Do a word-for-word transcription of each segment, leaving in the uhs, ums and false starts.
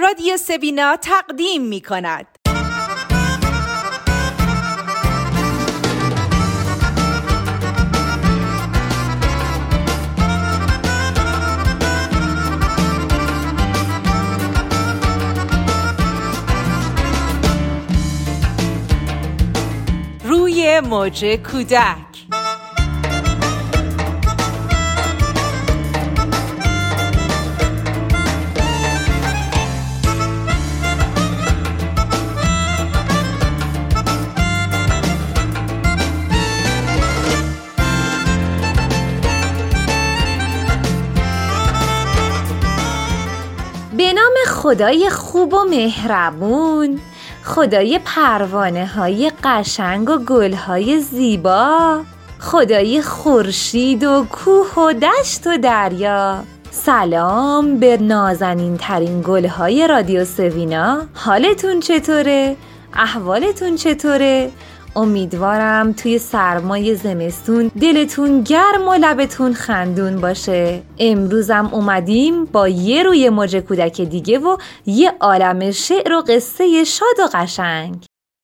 رادیو سوینا تقدیم می کند. روی موج کودک. به نام خدای خوب و مهربون، خدای پروانه های قشنگ و گل های زیبا، خدای خورشید و کوه و دشت و دریا. سلام به نازنین ترین گل های رادیو سوینا. حالتون چطوره؟ احوالتون چطوره؟ امیدوارم توی سرمای زمستون دلتون گرم و لبتون خندون باشه. امروزم اومدیم با یه روی موج کودک دیگه و یه عالم شعر و قصه شاد و قشنگ.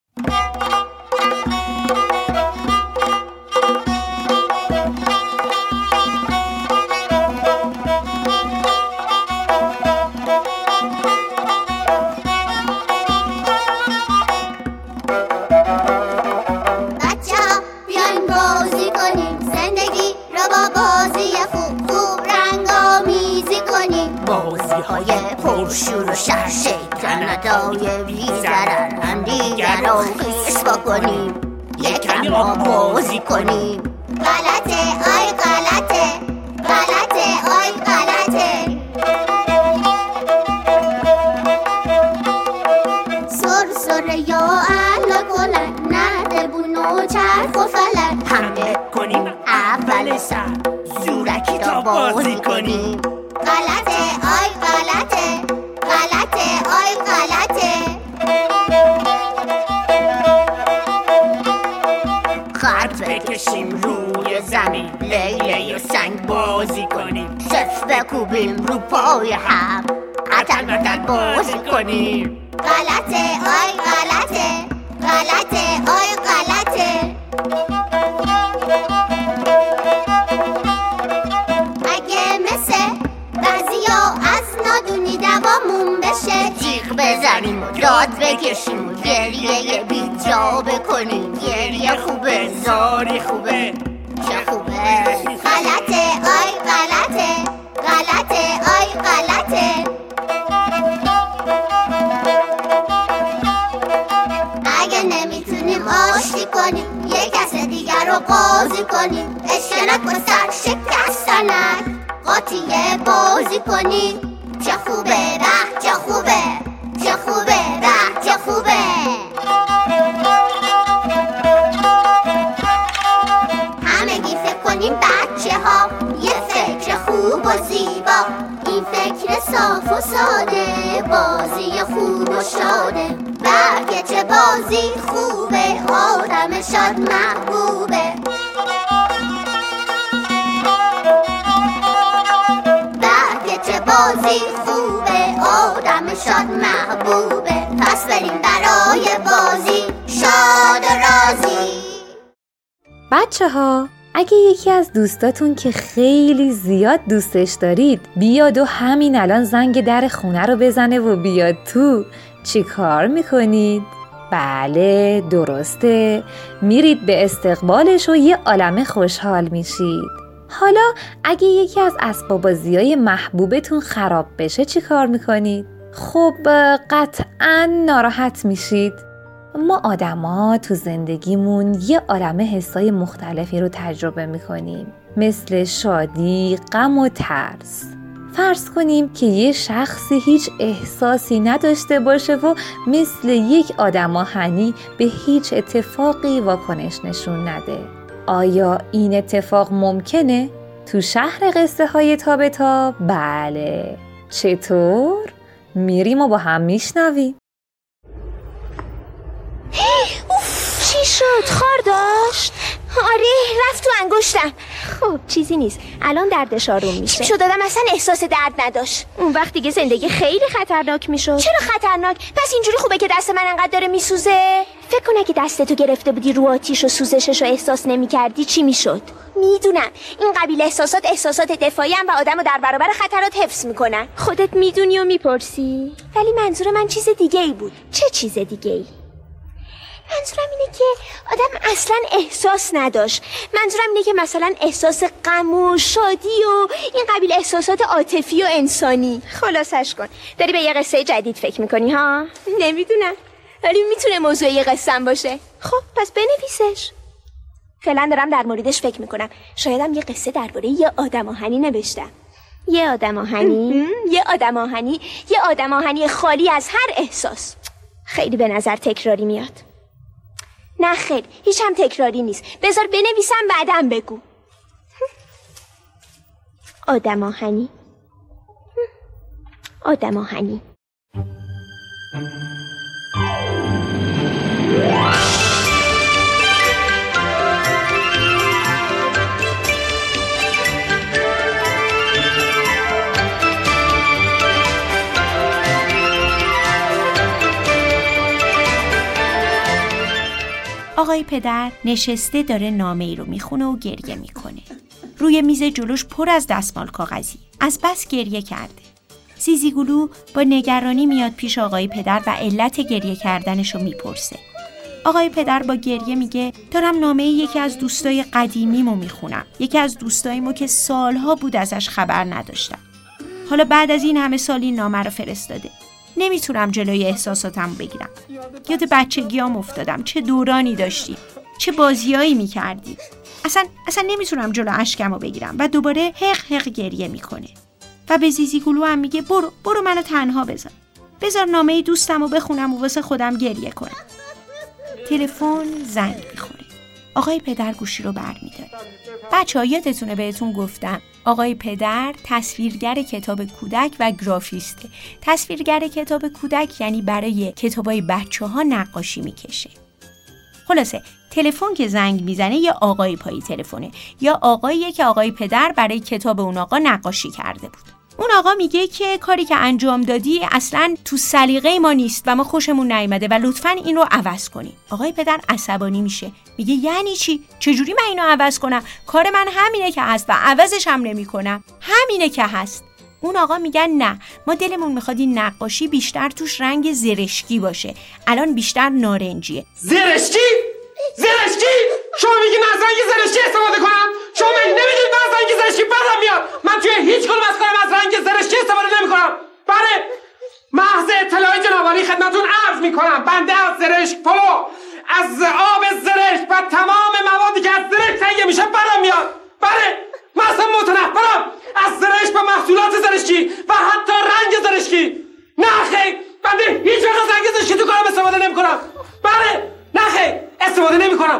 پرشور و شر شیطنتای بی ضرر هم دیگر رو قیس بکنیم، یکم ما بازی کنیم. غلطه آی غلطه، غلطه آی غلطه. سر سر یا الله گلن، نرده بون و چرخ و فلک. حمله کنیم اول سر، زورکی تا بازی کنیم. غلطه آی غلطه، غلطه آی غلطه. خط بکشیم روی زمین، لیلی و سنگ بازی کنیم. صف بکوبیم رو پای هم، عتل متل بازی کنیم. غلطه آی غلطه، غلطه آی غلطه. اگه مثل بعضیا از نادونی دوامون بشه، جیغ بزنیم و داد بکشیم و گریه بی جا بکنیم. گریه خوبه، زاری خوبه، چه خوبه. غلطه آی غلطه، غلطه آی غلطه. اگه نمیتونیم آشتی کنیم، یه کس دیگر رو قاضی کنیم. اشکنک و سر شکستنک، قاطیه بازی کنیم. چه خوبه به، چه خوبه، چه خوبه به، چه خوبه. همگی فکر کنیم بچه ها، یه فکر خوب و زیبا. این فکر صاف و ساده، بازی خوب و شاده. برگه چه بازی خوبه، آدم شاد محبوبه. بازی خوبه، آدم شاد محبوبه. پس بریم برای بازی، شاد و راضی. بچه ها، اگه یکی از دوستاتون که خیلی زیاد دوستش دارید بیاد و همین الان زنگ در خونه رو بزنه و بیاد تو، چی کار میکنید؟ بله درسته، میرید به استقبالش و یه عالمه خوشحال میشید. حالا اگه یکی از اسباب بازی‌های محبوبتون خراب بشه چی کار میکنید؟ خب قطعاً ناراحت میشید. ما آدما تو زندگیمون یه عالمه حسای مختلفی رو تجربه میکنیم، مثل شادی، غم و ترس. فرض کنیم که یه شخصی هیچ احساسی نداشته باشه و مثل یک آدم آهنی به هیچ اتفاقی واکنش نشون نده. آیا این اتفاق ممکنه؟ تو شهر قصه های تا به تا؟ بله. چطور؟ میریم و با هم میشنویم. اوف، چی شد؟ خار داشت؟ آره رفت تو انگشتم. خب چیزی نیست، الان دردش آروم میشه. چیپ شو دادم اصلا احساس درد نداشت. اون وقت دیگه زندگی خیلی خطرناک میشد. چرا خطرناک؟ پس اینجوری خوبه که دست من انقدر داره میسوزه؟ فکر کن اگه دستتو گرفته بودی رو آتیش و سوزشش رو احساس نمیکردی چی میشد؟ میدونم این قبیل احساسات احساسات دفاعی هم و آدمو در برابر خطرات حفظ میکنن. خودت میدونی و میپرسی؟ ولی منظور من چیز دیگه ای بود. چه چیز دیگه ای؟ منظورم اینه که آدم اصلا احساس نداشت. منظورم اینه که مثلا احساس غم و شادی و این قبیل احساسات عاطفی و انسانی. خلاصش کن، داری به یه قصه جدید فکر میکنی ها؟ نمیدونم، ولی میتونه موضوع یه قصه‌ام باشه. خب پس بنویسش. فعلا دارم در موردش فکر میکنم. شایدم یه قصه درباره یه آدم آهنی نوشتم. یه آدم آهنی؟ یه آدم آهنی، یه آدم آهنی خالی از هر احساس. خیلی به نظر تکراری میاد. نه خیر، هیچ هم تکراری نیست. بذار بنویسم بعدم بگو. آدم آهنی آدم آهنی آقای پدر نشسته داره نامه ای رو میخونه و گریه میکنه. روی میز جلوش پر از دستمال کاغذی. از بس گریه کرده. زیزیگلو با نگرانی میاد پیش آقای پدر و علت گریه کردنش رو میپرسه. آقای پدر با گریه میگه دارم نامه یکی از دوستای قدیمیمو میخونم. یکی از دوستاییمو که سالها بود ازش خبر نداشتم. حالا بعد از این همه سال این نامه رو فرستاده. نمیتونم جلوی احساساتم بگیرم. یاد بچگیام افتادم. چه دورانی داشتیم. چه بازیایی میکردیم. اصلا اصلا نمیتونم جلو اشکمو بگیرم و دوباره حق حق گریه میکنه. و به زیزیگلو هم میگه برو برو منو تنها بذار. بذار نامه دوستمو بخونم و واسه خودم گریه کنم. تلفن زنگ میخوره. آقای پدر گوشی رو برمی‌داره. بچه‌ها یادتونه بهتون گفتم آقای پدر تصویرگر کتاب کودک و گرافیسته. تصویرگر کتاب کودک یعنی برای کتابای بچه‌ها نقاشی میکشه. خلاصه تلفن که زنگ میزنه یا آقای پای تلفنه یا آقاییه که آقای پدر برای کتاب اون آقا نقاشی کرده بود. اون آقا میگه که کاری که انجام دادی اصلاً تو سلیقه ما نیست و ما خوشمون نیومده و لطفاً این رو عوض کنی. آقای پدر عصبانی میشه. میگه یعنی چی؟ چجوری من اینو عوض کنم؟ کار من همینه که هست و عوضش هم نمی‌کنم. همینه که هست. اون آقا میگن نه، ما دلمون میخواد این نقاشی بیشتر توش رنگ زرشکی باشه. الان بیشتر نارنجیه. زرشکی؟ زرشکی؟ شما میگی من از رنگ زرشکی استفاده کنم؟ شما نمیدونید من از رنگ زرشکی بدم میاد. من توی هیچ کدوم از کارم از رنگ زرشکی استفاده نمیکنم. بله، محض اطلاعی جنابعالی خدمتتون عرض میکنم بنده از زرشک پلو، از آب زرشک و تمام موادی که از زرشک تهیه میشه بدم میاد. بله، من اصلا متنفرم از زرشک و محصولات زرشکی و حتی رنگ زرشکی. نه خیر، بنده هیچ وقت از رنگ زرشکی تو کارم استفاده نمیکنم. بله، نه خیر، استفاده نمیکنم.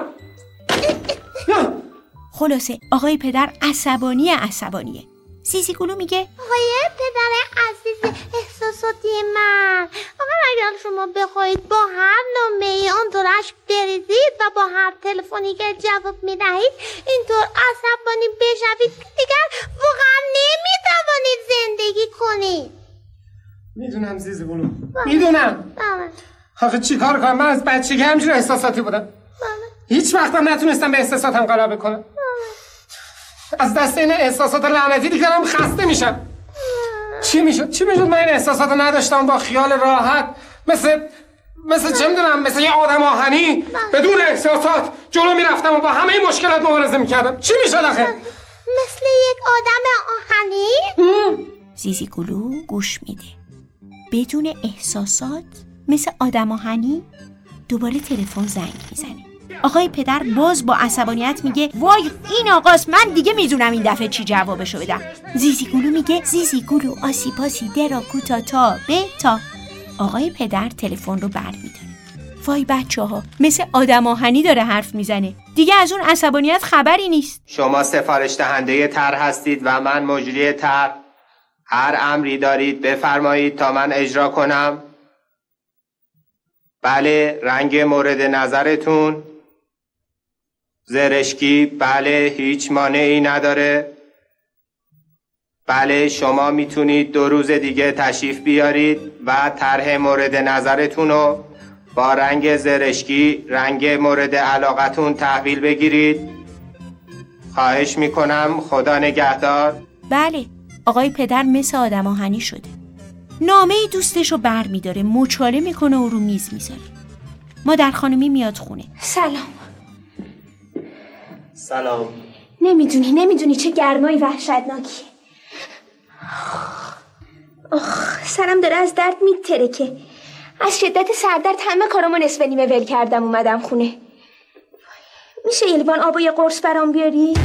خلاصه آقای پدر عصبانی عصبانیه. زیزیگلو میگه آقای پدر عزیز احساساتی من، آقا اگر شما بخواید با هر نامه‌ای آنطورش بریزید و با هر تلفنی که جواب میدهید اینطور عصبانی بشوید دیگر واقعا نمیتوانید زندگی کنید. میدونم زیزیگلو، میدونم. بله. آخه چی کار کنم؟ من از بچگی همجور احساساتی بودم. بله. هیچ وقتم نتونستم به احساساتم غلبه کنم. از دست این احساسات لعنتی دیگه دارم خسته میشم. چی میشد؟ چی میشد من این احساسات رو نداشتم با خیال راحت مثل مثل چه میدونم مثل یه آدم آهنی بدون احساسات جلو میرفتم و با همه این مشکلات مبارزه میکردم. چی میشد آخه؟ مثل یک آدم آهنی؟ زیزیگلو گوش میده. بدون احساسات مثل آدم آهنی. دوباره تلفن زنگ میزنه. آقای پدر باز با عصبانیت میگه وای این آقاست، من دیگه میدونم این دفعه چی جوابشو بدم. زیزیگلو میگه زیزیگلو آسی پاسی درا کوتا تا به تا. آقای پدر تلفن رو برمیداره. وای بچه ها، مثل آدم آهنی داره حرف میزنه. دیگه از اون عصبانیت خبری نیست. شما سفارش دهنده طرح هستید و من مجری طرح. هر امری دارید بفرمایید تا من اجرا کنم. بله، رنگ مورد نظرتون. زرشکی بله هیچ مانعی نداره. بله شما میتونید دو روز دیگه تشریف بیارید و طرح مورد نظرتون رو با رنگ زرشکی رنگ مورد علاقتون تحویل بگیرید. خواهش میکنم، خدا نگهدار. بله آقای پدر مثل آدم آهنی شده. نامه دوستش رو بر میداره، مچاله میکنه و رو میز میذاره. مادر خانومی میاد خونه. سلام. سلام. نمیدونی نمیدونی چه گرمای وحشتناکی. آخ سرم داره از درد میترکه. از شدت سردرد همه کارامو نصف نیمه ول کردم اومدم خونه. میشه یه لیوان آب و یه قرص برام بیاری؟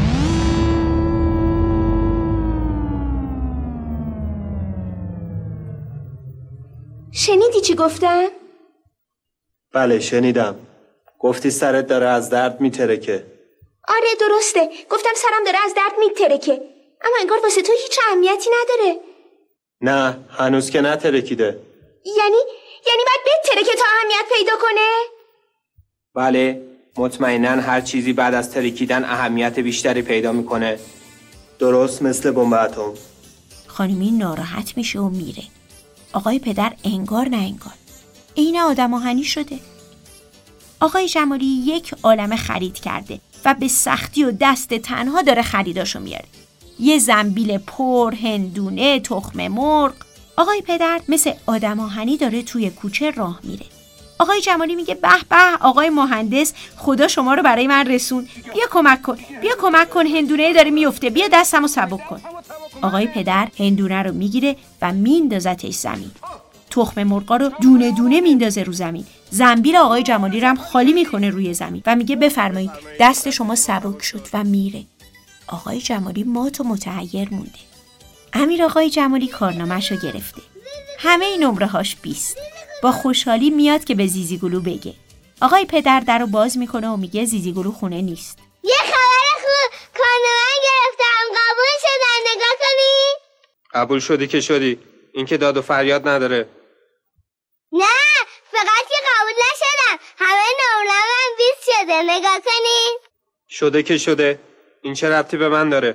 شنیدی چی گفتم؟ بله شنیدم. گفتی سرت داره از درد میترکه. آره درسته، گفتم سرم داره از درد میترکه، اما انگار واسه تو هیچ اهمیتی نداره. نه هنوز که نترکیده. یعنی یعنی باید بترکه تا اهمیت پیدا کنه؟ بله مطمئناً هر چیزی بعد از ترکیدن اهمیت بیشتری پیدا میکنه. درست مثل بمب اتم. خانمی ناراحت میشه و میره. آقای پدر انگار نه انگار این آدم آهنی شده. آقای جمالی یک عالمه خرید کرده و به سختی و دست تنها داره خریداشو میاره. یه زنبیل پر، هندونه، تخم مرغ. آقای پدر مثل آدم آهنی داره توی کوچه راه میره. آقای جمالی میگه به به آقای مهندس، خدا شما رو برای من رسون. بیا کمک کن، بیا کمک کن، هندونه داره میفته، بیا دستمو سبک کن. آقای پدر هندونه رو میگیره و میندازتش زمین. تخم مرغا رو دونه دونه میندازه رو زمین. زنبیل آقای جمالی رو هم خالی میکنه روی زمین و میگه بفرمایید، دست شما سبک شد و میره. آقای جمالی مات و متحیر مونده. امیر آقای جمالی کارنامه‌شو گرفته. همه این نمره هاش بیست. با خوشحالی میاد که به زیزیگلو بگه. آقای پدر در رو باز میکنه و میگه زیزیگلو خونه نیست. یه خبر خوب، کارنامه گرفتم، قبول شدن، نگاه کنی؟ قبول شدی که شدی، این که داد و فریاد نداره. نه فقط که قبول نشدم، همه نمره‌ام هم بیست شده، نگاه کنی؟ شده که شده، این چه ربطی به من داره؟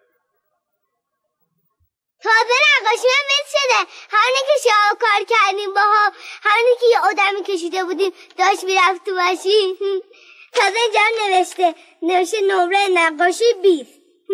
تازه نقاشی هم بیست شده، همونی که شما کار کردیم باها، همونی که یه آدمی کشیده بودیم داشت میرفت تو ماشین. تازه اینجا نوشته نوشته نمره نقاشی بیست.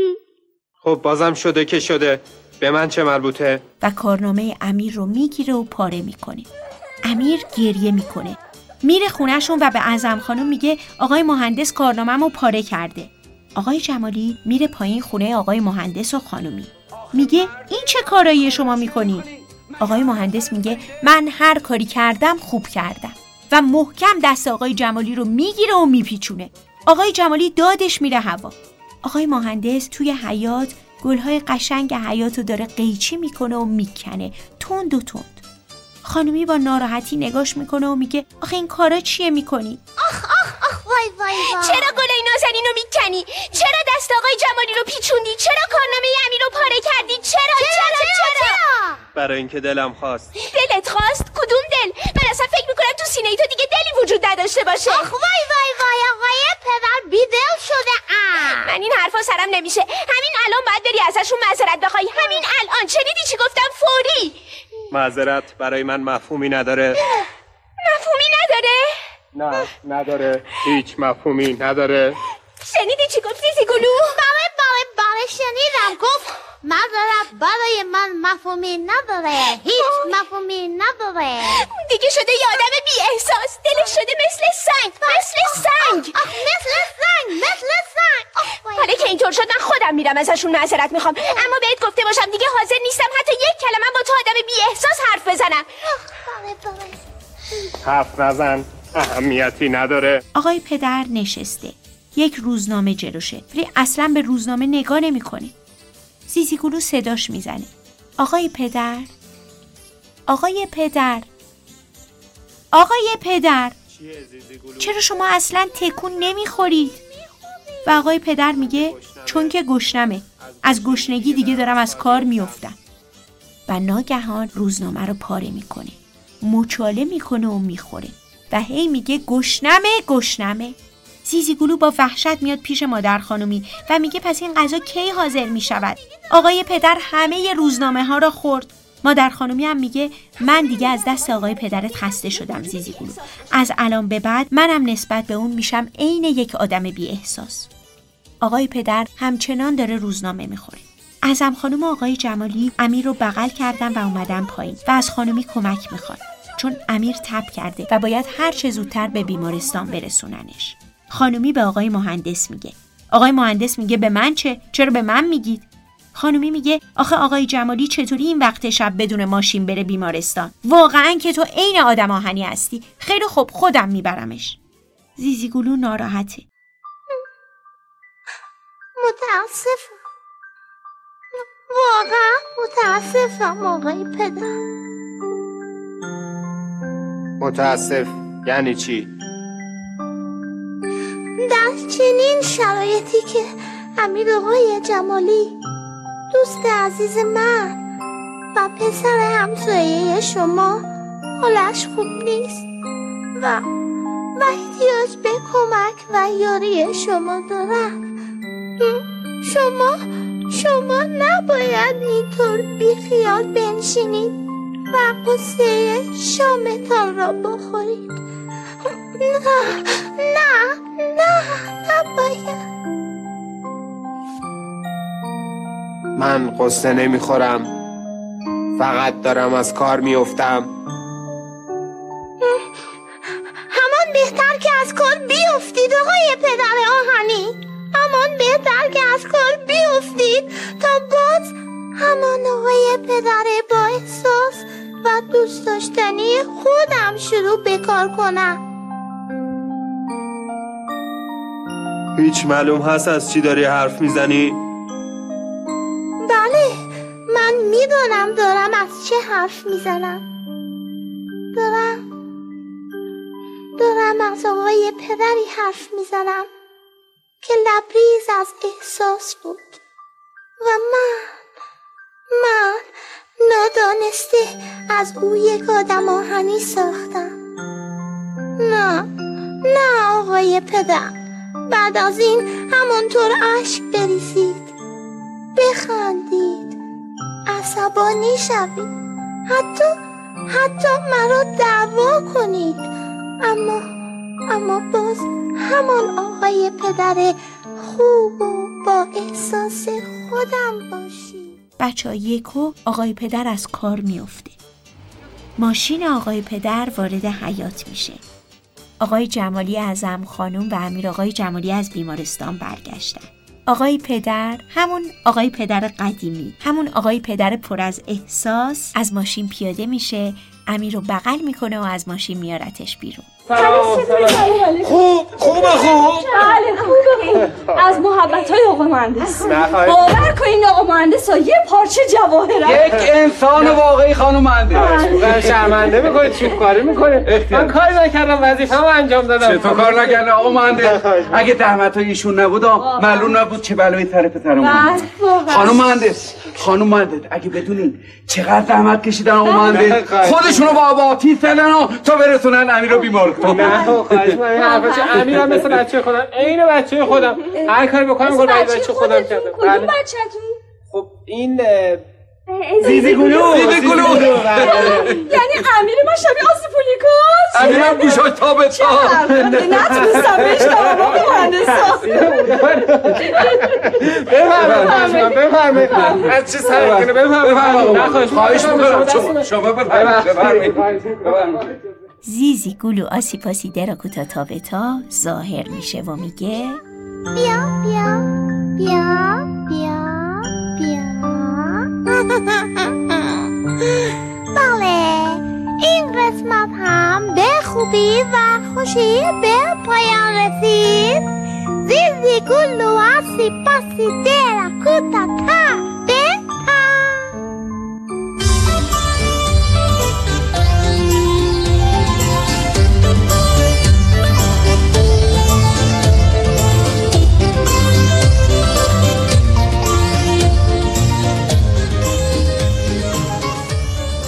خب بازم شده که شده، به من چه مربوطه؟ و کارنامه امیر رو میگیره و پاره میکنه. امیر گریه میکنه. میره خونهشون و به اعظم خانم میگه آقای مهندس کارنامه‌مو پاره کرده. آقای جمالی میره پایین خونه آقای مهندس و خانومی. میگه این چه کارایی شما میکنی؟ آقای مهندس میگه من هر کاری کردم خوب کردم و محکم دست آقای جمالی رو میگیره و میپیچونه. آقای جمالی دادش میره هوا. آقای مهندس توی حیاط گلهای قشنگ حیاطو داره قیچی میکنه و میکنه تند و تند. خانومی با ناراحتی نگاش میکنه و میگه آخه این کارا چیه میکنی؟ آخ آخ آخ وای وای وای. چرا گلای نازنین رو میکنی؟ چرا دست آقای جمالی رو پیچوندی؟ چرا کارنامه امیر رو پاره کردی؟ چرا چرا چرا, چرا؟ چرا؟ برای اینکه دلم خواست. دلت خواست؟ کدوم دل؟ من اصلا فکر میکنم تو سینه ای تو دیگه دلی وجود نداشته باشه. آخ وای وای وای آقای پدر بیدل شده. ام من این حرفا سرم نمیشه. همین الان باید بری ازشون معذرت بخوای. همین الان. شنیدی چی گفتم؟ فوری. معذرت برای من مفهومی نداره. مفهومی نداره؟ نه نداره، هیچ مفهومی نداره. شنیدی چی گفتی زیگلو؟ بله بله بله شنیدم، گفت معذرت برای من مفهومی نداره، هیچ مفهومی نداره. دیگه شده یه آدم بی احساس، دلش شده مثل سنگ، مثل سنگ. آخ مثل سنگ، مثل سنگ. حالا که اینطور شد من خودم میرم ازشون معذرت میخوام، اما بهت گفته باشم دیگه حاضر نیستم حتی یک کلمه با تو آدم بی احساس حرف بزنم. بله بله. حرف نزن، اهمیتی نداره. آقای پدر نشسته. یک روزنامه جلوشه ولی اصلا به روزنامه نگاه نمیکنه. زیزیگلو صداش میزنه. آقای پدر، آقای پدر، آقای پدر، چرا شما اصلا تکون نمیخورید؟ و آقای پدر میگه چون که گشنمه، از گشنگی دیگه دارم از کار میافتم. و ناگهان روزنامه رو پاره میکنه، مچاله میکنه و میخوره و هی میگه گشنمه گشنمه. زیزیگلو با وحشت میاد پیش مادر خانومی و میگه پس این غذا کی حاضر میشود؟ آقای پدر همه روزنامه ها را خورد. مادر خانومی هم میگه من دیگه از دست آقای پدرت خسته شدم زیزیگلو. از الان به بعد منم نسبت به اون میشم عین یک آدم بی احساس. آقای پدر همچنان داره روزنامه میخوره. اعظم خانم و آقای جمالی امیر رو بغل کردن و اومدن پایین و از خانومی کمک میخوان، چون امیر تب کرده و باید هر چه زودتر به بیمارستان برسوننش. خانومی به آقای مهندس میگه. آقای مهندس میگه به من چه؟ چرا به من میگید؟ خانومی میگه آخه آقای جمالی چطوری این وقت شب بدون ماشین بره بیمارستان؟ واقعا که تو عین آدم آهنی هستی. خیلی خوب خودم میبرمش. زیزیگلو ناراحته. متاسفم، واقعا متاسفم آقای پدر. متاسف یعنی چی؟ در چنین شرایطی که امیر آقای جمالی دوست عزیز من و پسر همسایه شما حالش خوب نیست و و احتیاج به کمک و یاری شما دارد. شما شما نباید اینطور بیخیال بنشینید و قصه شامتان را بخورید. نه نه نه نباید. من قصه نمیخورم، فقط دارم از کار میافتم. همان بهتر که از کار بیفتید آقای پدر آهنی. همان بهتر که از کار بیفتید تا باز همان آقای پدر با احساس و دوست داشتنی خودم شروع به کار کنم. هیچ معلوم هست از چی داری حرف میزنی؟ بله، من میدونم دارم از چه حرف میزنم. دارم دارم از آقای پدری حرف میزنم که لبریز از احساس بود و من من نادانسته از او یک آدم آهنی ساختم. نه نه آقای پدر، بعد از این همونطور اشک بریزید، بخندید، عصبانی شوید، حتی حتی مرا دعوا کنید، اما اما باز همان آقای پدر خوب و با احساس خودم باشید. بچه ها یکو آقای پدر از کار میفته. ماشین آقای پدر وارد حیاط میشه. آقای جمالی اعظم خانم و امیر آقای جمالی از بیمارستان برگشتن. آقای پدر، همون آقای پدر قدیمی، همون آقای پدر پر از احساس، از ماشین پیاده میشه، امیر رو بغل میکنه و از ماشین میارتش بیرون. سلام سلام. خوب خوبه خوب بله خوبه خوب. از محبت‌های آقا مهندس باور کنین آقا مهندس یه پارچه جواهرات. یک انسان واقعی خانم مهندس. من شرمنده میکنید چی کاری میکنه؟ من کاری نکردم، وظیفه‌مو انجام دادم. چطور کار نکردن آقا مهندس؟ اگه زحمت‌های ایشون نبود معلوم نبود چه بلایی سر پسرمون. خانم مهندس خانم مهندس اگه بدونین چقدر زحمت کشیدن آقا مهندس، خودشونو با آتیش زدن تا برسونن امیر رو بیمار. نه خواهش می‌کنم این حرفا چه امیر هم مثل بچه خودم، عین بچه خودم، هر کاری بکنم میگم برای بچه خودم کردم. کدوم بچه‌تون؟ خب این زیزیگلو زیزیگلو یعنی امیر ما شبیه آسیپولیکوس؟ امیرم گوشاش تا به تا نتونستم بشنوم آقا مهندسا. بفرمایید بفرمایید از چه سر کنه بفرمایید. خواهش می‌کنم شما بفرمایید بفرمایید. زیزیگلو آسیپاسی دراکوتا تا به تا ظاهر میشه و میگه بیا بیا بیا بیا بیا. بله این قسمت هم به خوبی و خوشی به پایان رسید. زیزیگلو آسیپاسی دراکوتا تا به تا.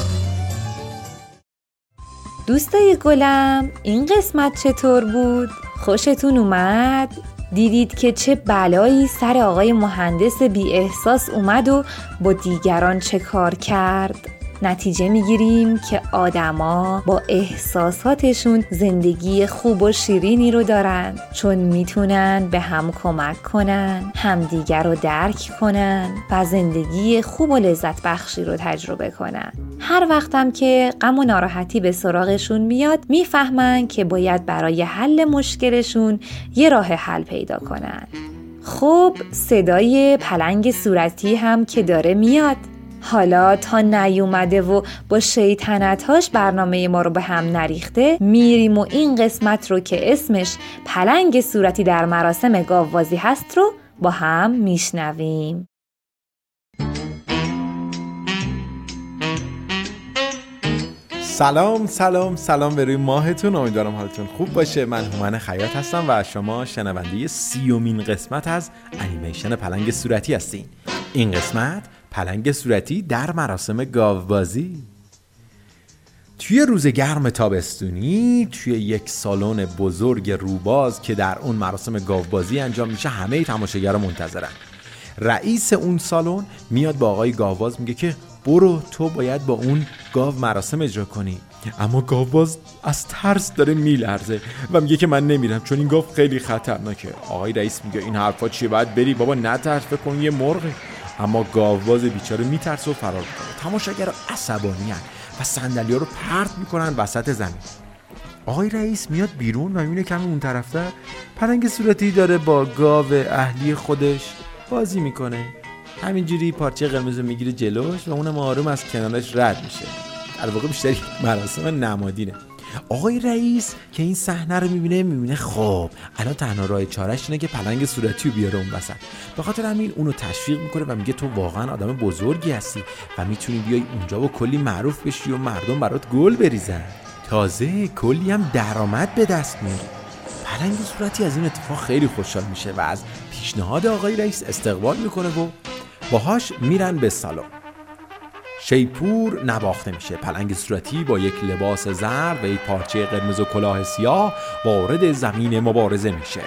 دوستای گلم این قسمت چطور بود؟ خوشتون اومد؟ دیدید که چه بلایی سر آقای مهندس بی احساس اومد و با دیگران چه کار کرد؟ نتیجه میگیریم که آدما با احساساتشون زندگی خوب و شیرینی رو دارن، چون میتونن به هم کمک کنن، همدیگر رو درک کنن و زندگی خوب و لذت بخشی رو تجربه کنن. هر وقتم که غم و ناراحتی به سراغشون میاد میفهمن که باید برای حل مشکلشون یه راه حل پیدا کنن. خب صدای پلنگ صورتی هم که داره میاد. حالا تا نیومده و با شیطنتاش برنامه ما رو به هم نریخته، میریم و این قسمت رو که اسمش پلنگ صورتی در مراسم گاوبازی هست رو با هم میشنویم. سلام سلام سلام به روی ماهتون. امیدوارم حالتون خوب باشه. من هومن خیاط هستم و شما شنونده سیومین قسمت از انیمیشن پلنگ صورتی هستین. این قسمت پلنگ صورتی در مراسم گاوبازی. توی روز گرم تابستونی توی یک سالن بزرگ روباز که در اون مراسم گاوبازی انجام میشه، همه تماشاگرها منتظرن. رئیس اون سالن میاد با آقای گاوباز میگه که برو تو باید با اون گاو مراسم اجرا کنی. اما گاوباز از ترس داره میلرزه و میگه که من نمیرم چون این گاو خیلی خطرناکه. آقای رئیس میگه این حرفا چیه؟ باید بری بابا، نترس، فکر کن یه مرغه. اما گاوباز بیچاره میترسه و فرار میکنه. تماشاگرها عصبانی‌ان و صندلی‌ها رو پرت میکنن وسط زمین. آقای رئیس میاد بیرون و میبینه کمی اون طرفتر پلنگ صورتی داره با گاو اهلی خودش بازی میکنه. همینجوری پارچه قرمز میگیره جلوش و اونم آروم از کنارش رد میشه. در واقع بیشتر مراسم نمادینه. آقای رئیس که این صحنه رو میبینه میبینه خب الان تنها راه چاره‌اش اینه که پلنگ صورتی رو بیاره اون وسط. به خاطر همین اونو تشویق میکنه و میگه تو واقعا آدم بزرگی هستی و میتونی بیای اونجا و کلی معروف بشی و مردم برات گل بریزن، تازه کلی هم درآمد به دست میاری. پلنگ صورتی از این اتفاق خیلی خوشحال میشه و از پیشنهاد آقای رئیس استقبال میکنه و باهاش میرن به سالن. شیپور نواخته میشه. پلنگ صورتی با یک لباس زرد و یک پارچه قرمز و کلاه سیاه وارد زمین مبارزه میشه.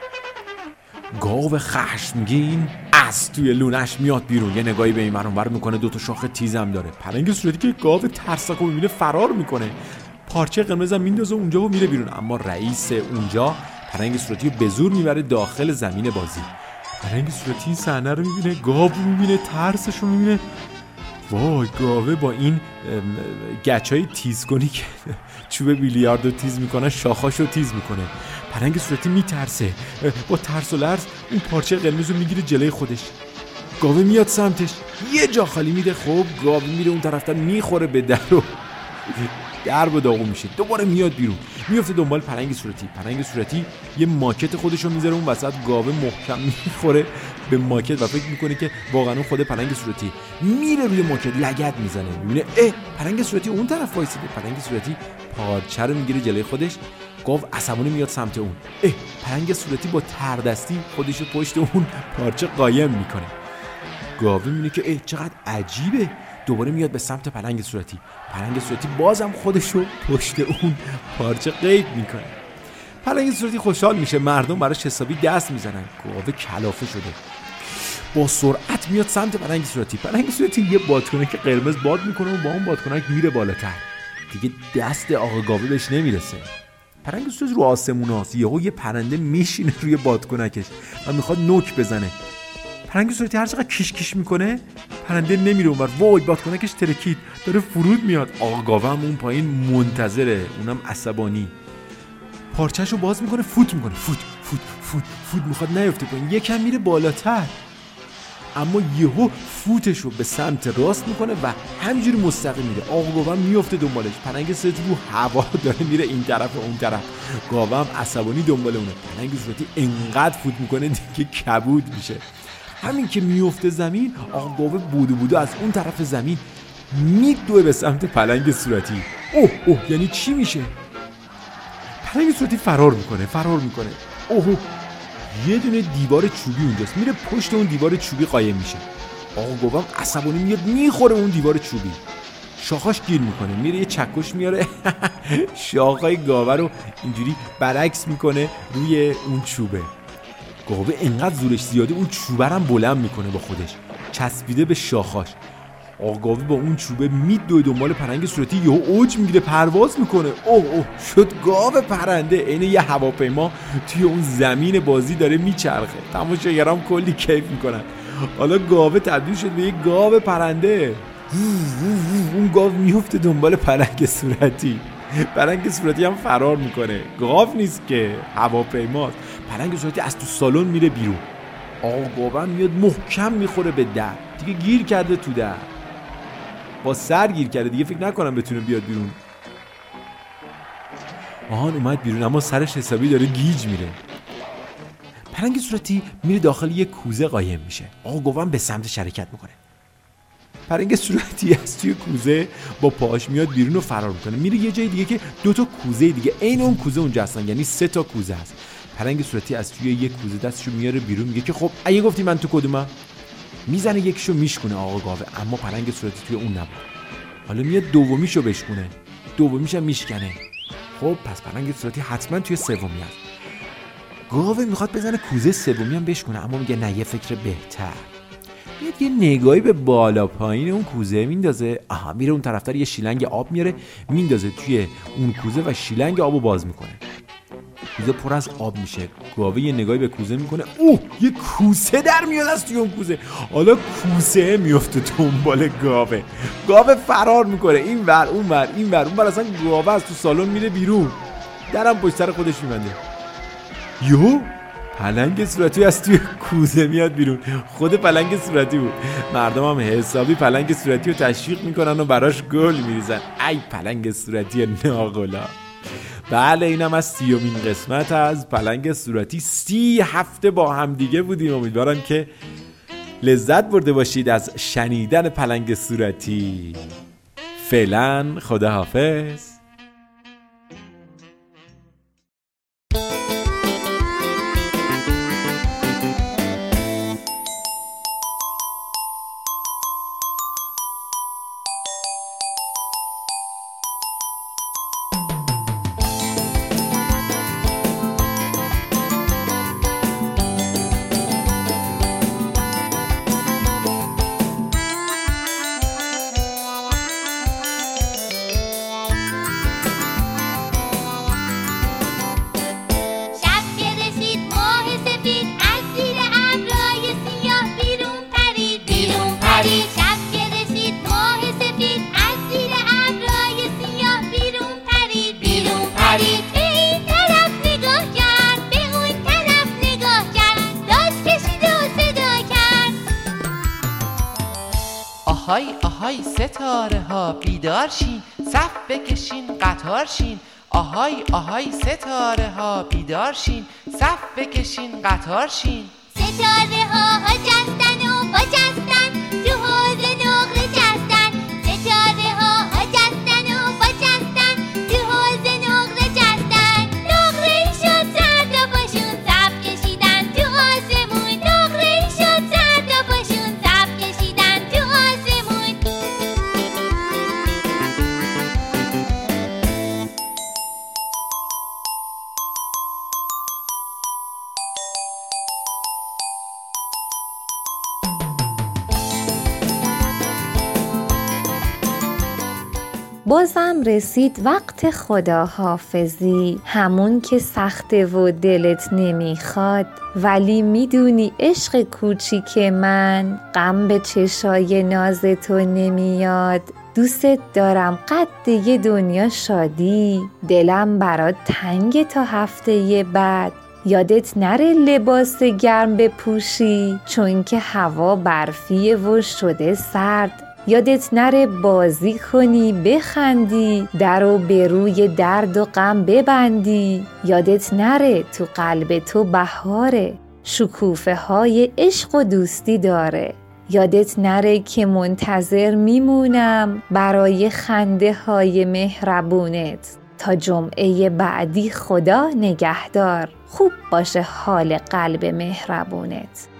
گاو خشمگین از توی لونش میاد بیرون، یه نگاهی به این ور اون ور میکنه، دو تا شاخ تیزم داره. پلنگ صورتی که گاو ترسناکو میبینه فرار میکنه، پارچه قرمزم میندازه اونجا و میره بیرون. اما رئیس اونجا پلنگ صورتی رو به زور میبره داخل زمین بازی. پلنگ صورتی این صحنه رو میبینه، گاو رو میبینه، ترسش رو میبینه. وای، گاوه با این گچای تیز کنی که چوب بیلیاردو تیز میکنه شاخاشو تیز میکنه. پلنگ صورتی میترسه، با ترس و لرز اون پارچه قرمز رو میگیره جلوی خودش. گاوه میاد سمتش، یه جا خالی میده. خب گاوه میره اون طرفتر میخوره به در و در به داغون میشه. دوباره میاد بیرون، میفته دنبال پلنگ صورتی. پلنگ صورتی یه ماکت خودشو میذاره اون وسط. گاوه محکم میخوره به ماکت و فکر میکنه که واقعا اون خود پلنگ صورتی. میره روی ماکت لگد میزنه، میبینه اه پلنگ صورتی اون طرف وایسیده. پلنگ صورتی پارچه رو میگیره جلوی خودش. گاو عصبانی میاد سمت اون. اه پلنگ صورتی با تردستی خودشو پشت اون پارچه قایم میکنه. گاوه میبینه که اه چقدر عجیبه. دوباره میاد به سمت پلنگ صورتی. پلنگ صورتی بازم خودشو پشت اون پارچه قید میکنه. پلنگ صورتی خوشحال میشه، مردم براش حسابی دست میزنن. گاوه کلافه شده، با سرعت میاد سمت پلنگ صورتی. پلنگ صورتی یه بادکنک قرمز باد میکنه و با اون بادکنک میره بالاتر. دیگه دست آقا گاوه بهش نمیرسه. پلنگ صورتی رو آسمون هاست، یهو یه پرنده میشینه روی بادکنکش و میخواد نوک بزنه. پلنگ صورتی هر چقدر کیش کیش میکنه پرنده نمیره اونور. وای بادکنکش ترکید، داره فرود میاد. آقا گاوه هم اون پایین منتظره، اونم عصبانی. پارچه‌شو باز میکنه، فوت میکنه، فوت فوت فوت فوت میخواد نیفته پایین، یکم میره بالاتر. اما یهو فوتشو به سمت راست میکنه و همینجوری مستقیم میره. آقا گاوه میفته دنبالش. پلنگ صورتی رو هوا داره میره این طرف و اون طرف. گاوه هم عصبانی دنبال اونه. پلنگ صورتی انقدر فوت میکنه دیگه کبود میشه. همین که میفته زمین، آقا گاوه بودو بودو از اون طرف زمین میدوه به سمت پلنگ صورتی. اوه اوه یعنی چی میشه؟ پلنگ صورتی فرار میکنه فرار میکنه اوه یه دونه دیوار چوبی اونجاست، میره پشت اون دیوار چوبی قایم میشه. آقا گاوه عصبانی میاد میخوره اون دیوار چوبی. شاخاش گیر میکنه، میره یه چکش میاره شاخای گاوه رو اینجوری برعکس میکنه روی اون چوبه. گاوه انقدر زورش زیاده اون چوبه رو هم بلند میکنه با خودش، چسبیده به شاخاش. آقا گاوه با اون چوبه میدوه دنبال پلنگ صورتی، یهو اوج میگیره، پرواز میکنه. اوه اوه شد گاو پرنده، عین یه هواپیما توی اون زمین بازی داره میچرخه. تماشاگرام کلی کیف میکنن. حالا گاوه تبدیل شد به یه گاو پرنده. اون گاو میفته دنبال پلنگ صورتی، پلنگ صورتی هم فرار میکنه. گاو نیست که، هواپیماست. پلنگ صورتی از تو سالن میره بیرون. آقا گاو میاد محکم میخوره به در، دیگه گیر کرده تو در، با سر گیر کرده، دیگه فکر نکنم بتونه بیاد بیرون. آهان اومد بیرون، اما سرش حسابی داره گیج میره. پلنگ صورتی میره داخل یه کوزه قایم میشه. آقا گاو به سمت حرکت میکنه. پلنگ صورتی از توی کوزه با پاش میاد بیرون و فرار میکنه، میره یه جای دیگه که دو تا کوزه دیگه عین اون کوزه اونجا هستن، یعنی سه تا کوزه هست. پلنگ صورتی از توی یک کوزه دستشو میاره بیرون، میگه که خب اگه گفتی من تو کدومم، میزنه یکیشو میشکونه آقا گاوه، اما پلنگ صورتی توی اون نبود. حالا میاد دومیشو بشکونه، دومیشو میشکنه. خب پس پلنگ صورتی حتما توی سومی هست. گاوه میخواد بزنه کوزه سومی هم بشکونه، اما میگه نه، یه فکر بهتر. میاد یه نگاهی به بالا پایین اون کوزه میندازه. آها میره اون طرفتر یه شیلنگ آب میاره میندازه توی اون کوزه و شیلنگ آبو باز میکنه. کوزه پر از آب میشه. گاوه یه نگاهی به کوزه میکنه، اوه یه کوسه در میاد از توی اون کوزه. حالا کوسه میفته دنبال گاوه. گاوه فرار میکنه این ور اون ور این ور اون ور، اصلا گاوه از تو سالن میره بیرون، درم پشت سر خودش میبنده. یهو پلنگ صورتی از توی کوزه میاد بیرون. خود پلنگ صورتی بود. مردم هم حسابی پلنگ صورتی رو تشویق میکنن و براش گل میریزن. ای پلنگ صورتی ناقلا. بله اینم از سیومین قسمت از پلنگ صورتی. سی هفته با هم دیگه بودیم. امیدوارم که لذت برده باشید از شنیدن پلنگ صورتی. فعلا خداحافظ. آهای آهای ستاره ها بیدار شین، صف بکشین قطار شین. آهای آهای ستاره ها بیدار شین، صف بکشین قطار شین. ستاره ها جستن و بجستن، تو حوض نقره جستن. ستاره ها جستن و بجستن، تو حوض نقره جستن. نقره شد سر تا پاشون صف کشیدن تو آسمون. نقره شد سر تا پاشون صف کشیدن تو آسمون. بازم رسید وقت خداحافظی، همون که سخته و دلت نمیخواد، ولی میدونی عشق کوچیک من، غم به چشای ناز تو نمیاد. دوست دارم قد یه دنیا شادی، دلم برات تنگ تا هفته بعد. یادت نره لباس گرم بپوشی، چون که هوا برفیه و شده سرد. یادت نره بازی کنی بخندی، درو به روی درد و غم ببندی. یادت نره تو قلب تو بهاره، شکوفه های عشق و دوستی داره. یادت نره که منتظر میمونم برای خنده های مهربونت. تا جمعه بعدی خدا نگهدار، خوب باشه حال قلب مهربونت.